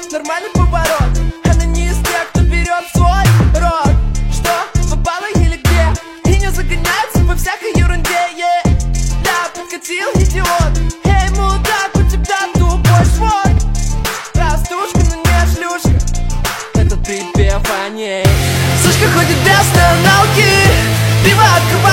нормальный поворот. Она не из тех, кто берет свой рот. Что, попала или где? И не загоняется по всякой ерунде, да, подкатил идиот. Эй, мудак, у тебя тупой свод. Простушка, но не шлюшка. Это ты пев о ней. Сучка ходит без остановки. Пиво открывает.